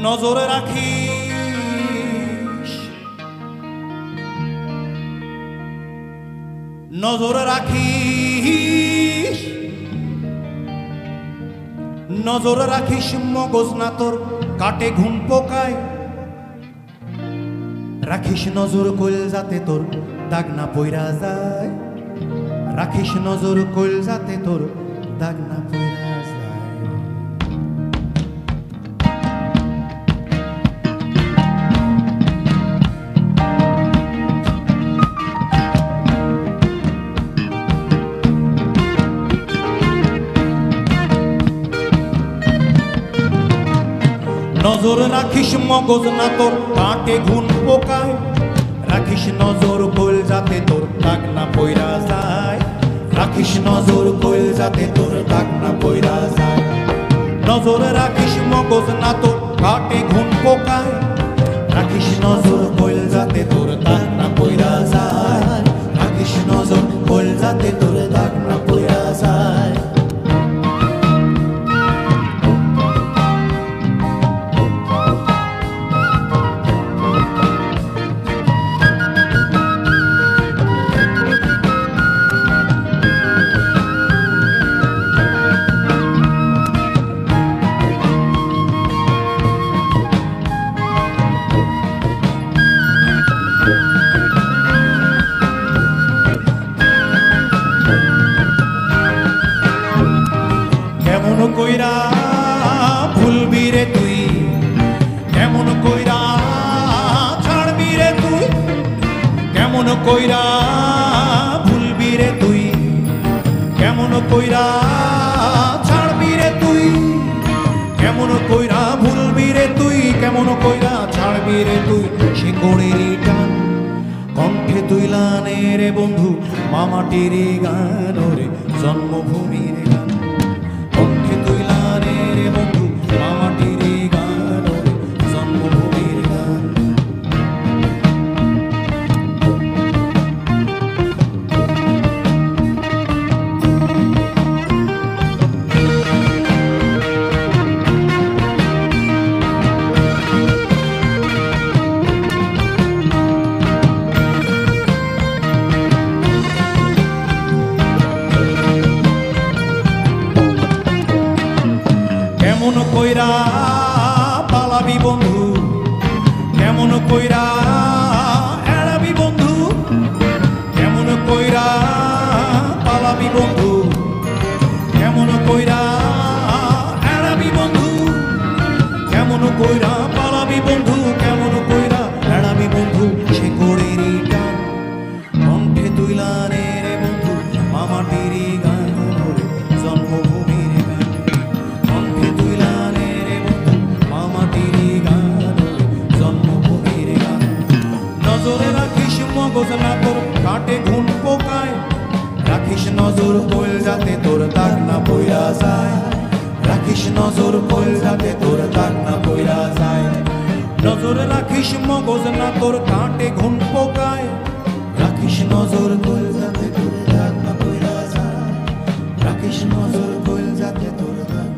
নজরে রাখিস, নজরে রাখিস, নজরে রাখিস মগজ না তোর কাটে ঘুম পোকায়, রাখিস নজর কইল যাতে তোর দাগ না পইরা যায়, রাখিস নজর কইল যাতে তোর দাগ না পইরা যায়। নজর রাখিস মগজ না তোর কাটে ঘুন পোকায়, রাখিস নজর কইল যাতে তোর দাগ না পইরা যায়, রাখিস নজর কইল যাতে তোর দাগ না পইরা যায়। নজর রাখিস মগজ না তোর কাটে ঘুন পোকায়, রাখিস নজর কইল যাতে তোর দাগ না পইরা যায়, রাখিস নজর কইল যাতে তোর দাগ না পইরা যায়। কেমন কইরা ভুলবি রে তুই, কেমন কইরা ছাড়বি রে তুই, কেমন কইরা ভুলবি রে তুই, কেমন কইরা ছাড়বি রে তুই, কেমন কইরা ভুলবি রে তুই, কেমন কইরা ছাড়বি রে তুই। শিকড়েরই টান কণ্ঠে তুইলানে রে বন্ধু মামাটির গান রে জন্মভূমির গান, কণ্ঠে তুইলানে রে বন্ধু মামাটির গান রে জন্মভূমির গান। কেমন কইরা পালাবি বন্ধু, কেমন কইরা এড়াবি বন্ধু, কেমন কইরা পালাবি বন্ধু, কেমন কইরা এড়াবি বন্ধু, কেমন কইরা পালাবি বন্ধু, কেমন কইরা এড়াবি বন্ধু। শিকড়েরই টান কণ্ঠে তুইলানে রে বন্ধু মামাটির গান রে জন্মভূমির গান, কণ্ঠে তুইলানে রে বন্ধু মামাটির গান রে জন্মভূমির গান। নজরে রাখিস মগজ না তোর কাটে ঘুন পোকায়, রাখিস নজর কইল যাতে তোর দাগ না পইরা যায়, রাখিস নজর কইল যাতে তোর দাগ না পইরা যায়। নজরে রাখিস মগজ না তোর কাটে ঘুন পোকায়, রাখিস নজর কইল যাতে তোর দাগ না পইরা যায়, রাখিস নজর কইল যাতে তোর দাগ